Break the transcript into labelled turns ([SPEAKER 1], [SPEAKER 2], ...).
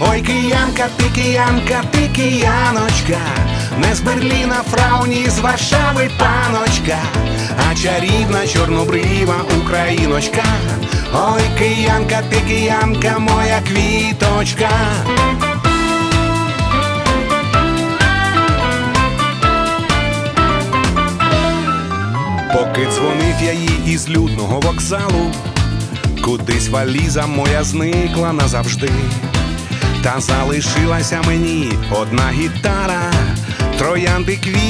[SPEAKER 1] Ой, киянка, ти кияночка, не з Берліна, фрау, ні з Варшави, паночка, а чарівна чорнобрива україночка. Ой, киянка, ти киянка, моя квіточка. Поки дзвонив я їй із людного вокзалу, кудись валіза моя зникла назавжди. Та залишилася мені одна гітара, троянди, квіти